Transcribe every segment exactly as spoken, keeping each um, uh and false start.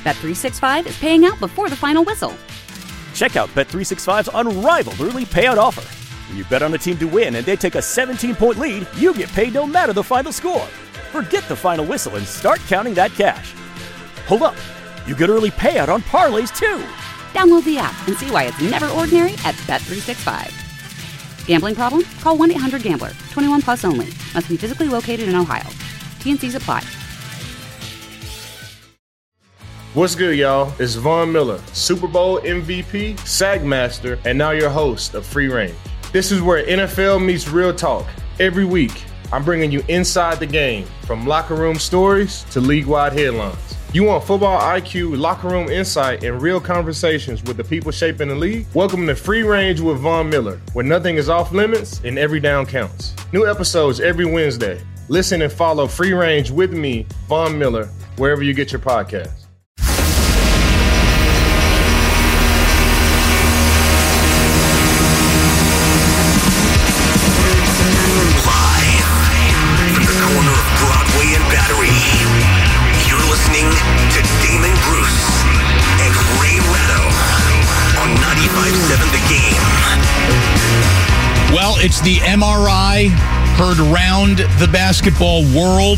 Bet three sixty-five is paying out before the final whistle. Check out Bet three sixty-five's unrivaled early payout offer. When you bet on a team to win and they take a seventeen-point lead, you get paid no matter the final score. Forget the final whistle and start counting that cash. Hold up. You get early payout on parlays, too. Download the app and see why it's never ordinary at Bet three sixty-five. Gambling problem? Call one eight hundred gambler. twenty-one plus only. Must be physically located in Ohio. T N Cs apply. What's good, y'all? It's Von Miller, Super Bowl M V P, Sack Master, and now your host of Free Range. This is where N F L meets real talk. Every week, I'm bringing you inside the game, from locker room stories to league-wide headlines. You want football I Q, locker room insight, and real conversations with the people shaping the league? Welcome to Free Range with Von Miller, where nothing is off limits and every down counts. New episodes every Wednesday. Listen and follow Free Range with me, Von Miller, wherever you get your podcasts. Well, it's the M R I heard around the basketball world.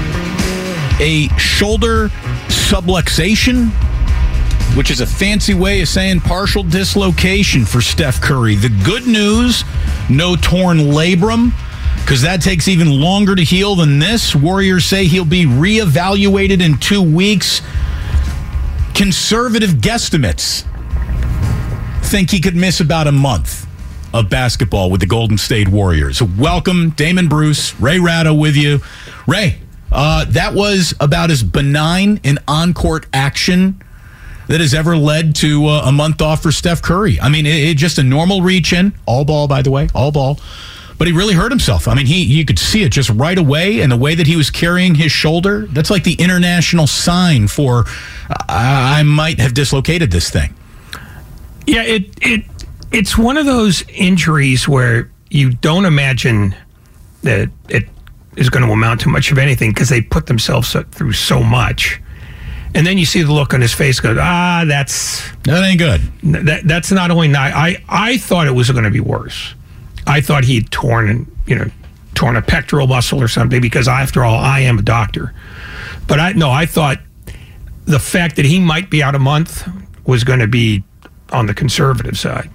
A shoulder subluxation, which is a fancy way of saying partial dislocation for Steph Curry. The good news, no torn labrum, because that takes even longer to heal than this. Warriors say he'll be reevaluated in two weeks. Conservative guesstimates think he could miss about a month of basketball with the Golden State Warriors. Welcome, Damon Bruce, Ray Ratto with you. Ray, uh, that was about as benign an on-court action that has ever led to uh, a month off for Steph Curry. I mean, it, it just a normal reach-in, all ball, by the way, all ball. But he really hurt himself. I mean, he you could see it just right away, and the way that he was carrying his shoulder, that's like the international sign for uh, I might have dislocated this thing. Yeah, it it it's one of those injuries where you don't imagine that it is going to amount to much of anything because they put themselves through so much. And then you see the look on his face go, ah, that's... That ain't good. That, that's not only not... I, I thought it was going to be worse. I thought he had torn, you know, torn a pectoral muscle or something because, after all, I am a doctor. But I no, I thought the fact that he might be out a month was going to be on the conservative side.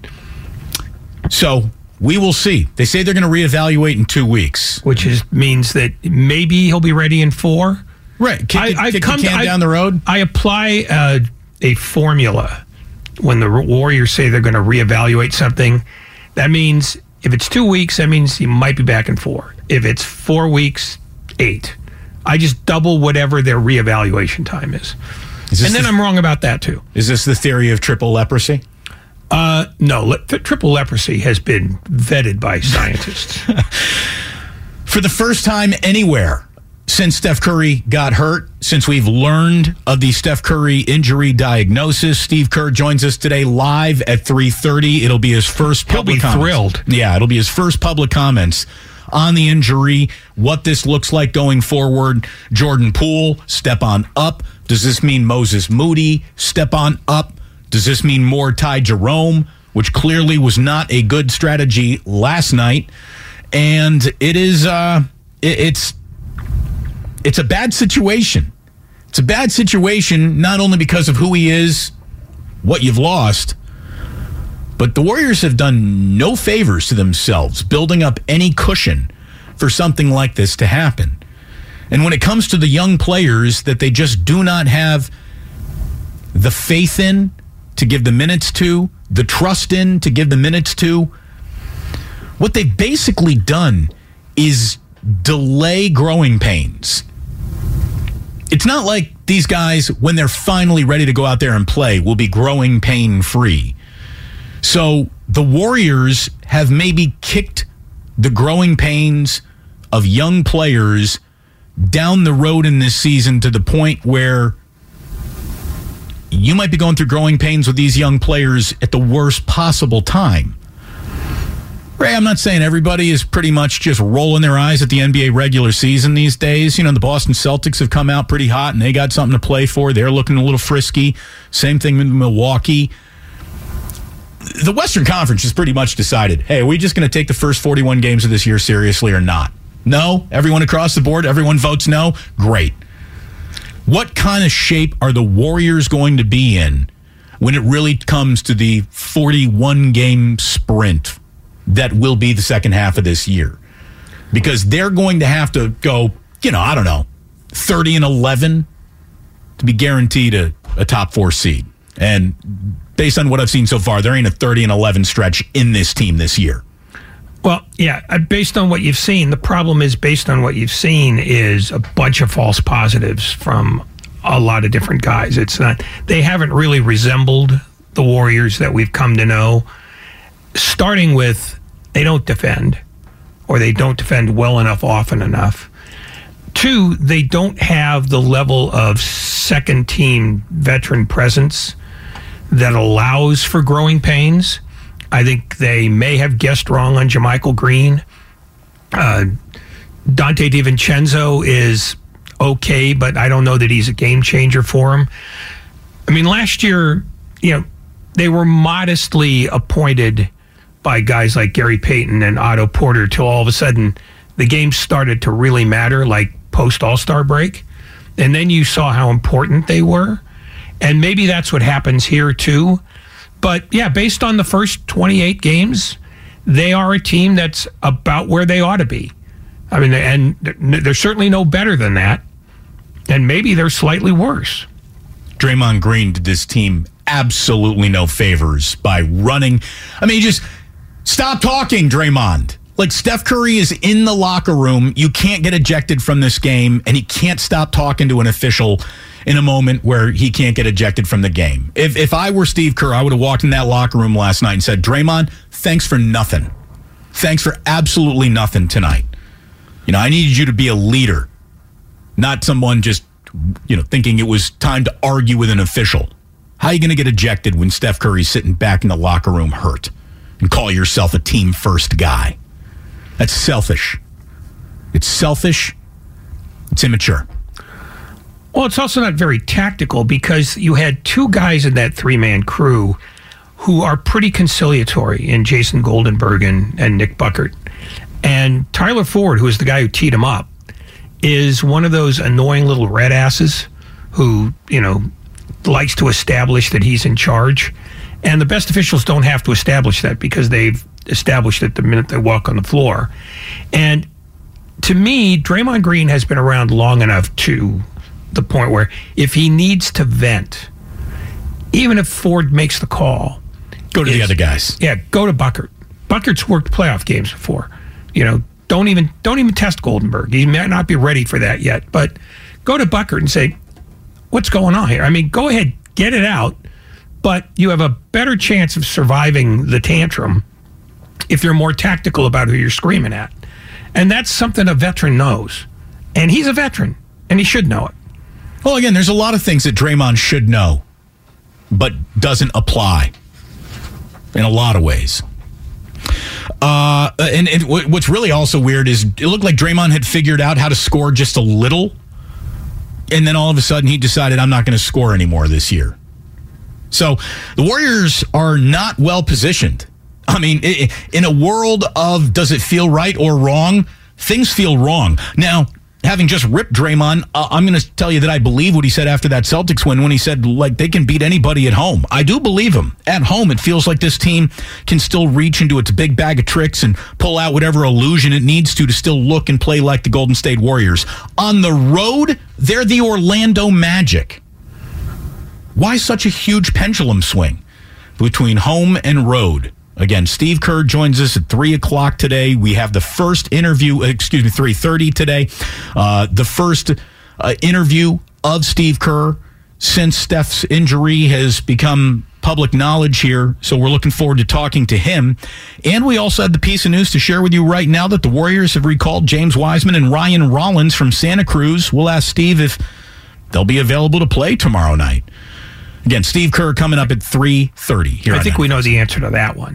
So we will see. They say they're going to reevaluate in two weeks, which is means that maybe he'll be ready in four. Right, kick, I, kick I've the come can to, down I, the road. I apply uh, a formula when the Warriors say they're going to reevaluate something. That means if it's two weeks, that means he might be back in four. If it's four weeks, eight. I just double whatever their reevaluation time is. is and then the, I'm wrong about that, too. Is this the theory of triple leprosy? Uh, no, le- triple leprosy has been vetted by scientists. For the first time anywhere since Steph Curry got hurt, since we've learned of the Steph Curry injury diagnosis, Steve Kerr joins us today live at three thirty. It'll be his first public He'll be comments. thrilled. Yeah, it'll be his first public comments on the injury, what this looks like going forward. Jordan Poole, step on up. Does this mean Moses Moody, step on up? Does this mean more Ty Jerome, which clearly was not a good strategy last night? And it is, uh, it, it's, it's a bad situation. It's a bad situation, not only because of who he is, what you've lost, but the Warriors have done no favors to themselves building up any cushion for something like this to happen. And when it comes to the young players that they just do not have the faith in to give the minutes to, the trust in to give the minutes to, what they've basically done is delay growing pains. It's not like these guys, when they're finally ready to go out there and play, will be growing pain free. So the Warriors have maybe kicked the growing pains of young players down the road in this season to the point where you might be going through growing pains with these young players at the worst possible time. Ray, I'm not saying everybody is pretty much just rolling their eyes at the N B A regular season these days. You know, the Boston Celtics have come out pretty hot, and they got something to play for. They're looking a little frisky. Same thing with Milwaukee. The Western Conference has pretty much decided, hey, are we just going to take the first forty-one games of this year seriously or not? No? Everyone across the board? Everyone votes no? Great. What kind of shape are the Warriors going to be in when it really comes to the forty-one game sprint that will be the second half of this year? Because they're going to have to go, you know, I don't know, thirty and eleven to be guaranteed a, a top four seed. And based on what I've seen so far, there ain't a thirty and eleven stretch in this team this year. Well, yeah, based on what you've seen, the problem is based on what you've seen is a bunch of false positives from a lot of different guys. It's not, they haven't really resembled the Warriors that we've come to know. Starting with, they don't defend, or they don't defend well enough often enough. Two, they don't have the level of second team veteran presence that allows for growing pains. I think they may have guessed wrong on JaMychal Green. Uh, Dante DiVincenzo is okay, but I don't know that he's a game changer for him. I mean, last year, you know, they were modestly appointed by guys like Gary Payton and Otto Porter till all of a sudden the game started to really matter, like post All-Star break. And then you saw how important they were. And maybe that's what happens here too. But yeah, based on the first twenty-eight games, they are a team that's about where they ought to be. I mean, and they're certainly no better than that. And maybe they're slightly worse. Draymond Green did this team absolutely no favors by running. I mean, just stop talking, Draymond. Like, Steph Curry is in the locker room. You can't get ejected from this game, and he can't stop talking to an official in a moment where he can't get ejected from the game. If if I were Steve Kerr, I would have walked in that locker room last night and said, Draymond, thanks for nothing. Thanks for absolutely nothing tonight. You know, I needed you to be a leader, not someone just, you know, thinking it was time to argue with an official. How are you going to get ejected when Steph Curry's sitting back in the locker room hurt and call yourself a team first guy? That's selfish. It's selfish. It's immature. Well, it's also not very tactical because you had two guys in that three-man crew who are pretty conciliatory in Jason Goldenberg and, and Nick Buckert. And Tyler Ford, who is the guy who teed him up, is one of those annoying little red asses who, you know, likes to establish that he's in charge. And the best officials don't have to establish that because they've established it the minute they walk on the floor. And to me, Draymond Green has been around long enough to the point where if he needs to vent, even if Ford makes the call, go to the other guys. Yeah, go to Buckert. Buckert's worked playoff games before. You know, don't even don't even test Goldenberg. He might not be ready for that yet. But go to Buckert and say, what's going on here? I mean, go ahead, get it out, but you have a better chance of surviving the tantrum if you're more tactical about who you're screaming at. And that's something a veteran knows. And he's a veteran, and he should know it. Well, again, there's a lot of things that Draymond should know, but doesn't apply in a lot of ways. Uh, and, and what's really also weird is it looked like Draymond had figured out how to score just a little, and then all of a sudden he decided, I'm not going to score anymore this year. So the Warriors are not well positioned. I mean, in a world of does it feel right or wrong, things feel wrong. Now, having just ripped Draymond, uh, I'm going to tell you that I believe what he said after that Celtics win when he said, like, they can beat anybody at home. I do believe him. At home, it feels like this team can still reach into its big bag of tricks and pull out whatever illusion it needs to to still look and play like the Golden State Warriors. On the road, they're the Orlando Magic. Why such a huge pendulum swing between home and road? Again, Steve Kerr joins us at three o'clock today. We have the first interview, excuse me, three thirty today. Uh, the first uh, interview of Steve Kerr since Steph's injury has become public knowledge here. So we're looking forward to talking to him. And we also had the piece of news to share with you right now that the Warriors have recalled James Wiseman and Ryan Rollins from Santa Cruz. We'll ask Steve if they'll be available to play tomorrow night. Again, Steve Kerr coming up at three thirty here. I think we know Netflix. the answer to that one.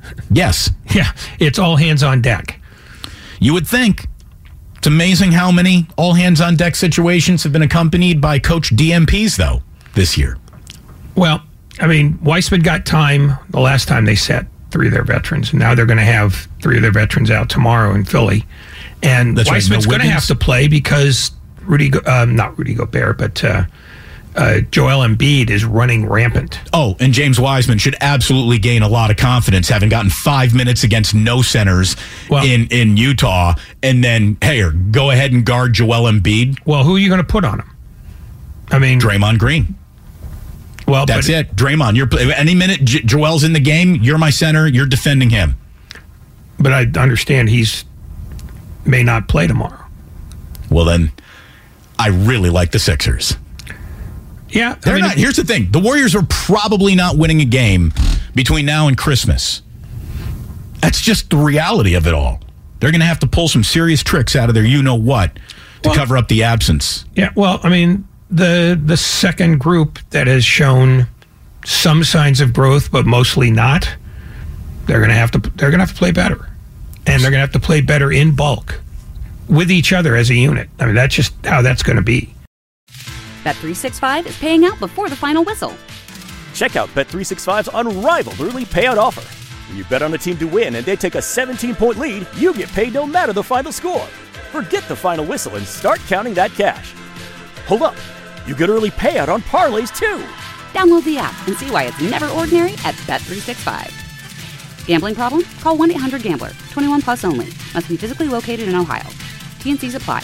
Yes. Yeah, it's all hands on deck. You would think. It's amazing how many all hands on deck situations have been accompanied by coach D M Ps, though, this year. Well, I mean, Weissman got time the last time they set three of their veterans, and now they're going to have three of their veterans out tomorrow in Philly. And That's Weissman's right, no going to have to play because Rudy, um, not Rudy Gobert, but uh, uh, Joel Embiid is running rampant. Oh, and James Wiseman should absolutely gain a lot of confidence, having gotten five minutes against no centers well, in, in Utah, and then, hey, go ahead and guard Joel Embiid. Well, who are you going to put on him? I mean, Draymond Green. Well, that's but, it. Draymond, you're any minute J- Joel's in the game, you're my center, you're defending him. But I understand he's may not play tomorrow. Well, then, I really like the Sixers. Yeah, they're I mean, not. Here's the thing: the Warriors are probably not winning a game between now and Christmas. That's just the reality of it all. They're going to have to pull some serious tricks out of their you-know-what to well, cover up the absence. Yeah, well, I mean, the the second group that has shown some signs of growth, but mostly not, they're going to have to they're going to have to play better, and they're going to have to play better in bulk with each other as a unit. I mean, that's just how that's going to be. Bet three sixty-five is paying out before the final whistle. Check out Bet three sixty-five's unrivaled early payout offer. When you bet on a team to win and they take a seventeen-point lead, you get paid no matter the final score. Forget the final whistle and start counting that cash. Hold up. You get early payout on parlays, too. Download the app and see why it's never ordinary at Bet three sixty-five. Gambling problem? Call one eight hundred gambler. twenty-one plus only. Must be physically located in Ohio. T N Cs apply.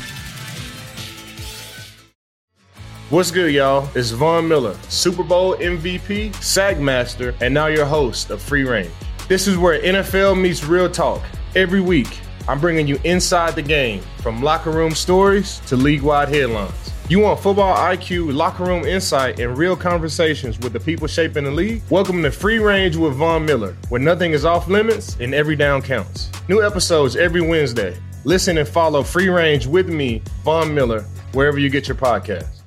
What's good, y'all? It's Von Miller, Super Bowl M V P, Sag Master, and now your host of Free Range. This is where N F L meets real talk. Every week, I'm bringing you inside the game, from locker room stories to league-wide headlines. You want football I Q, locker room insight, and real conversations with the people shaping the league? Welcome to Free Range with Von Miller, where nothing is off limits and every down counts. New episodes every Wednesday. Listen and follow Free Range with me, Von Miller, wherever you get your podcasts.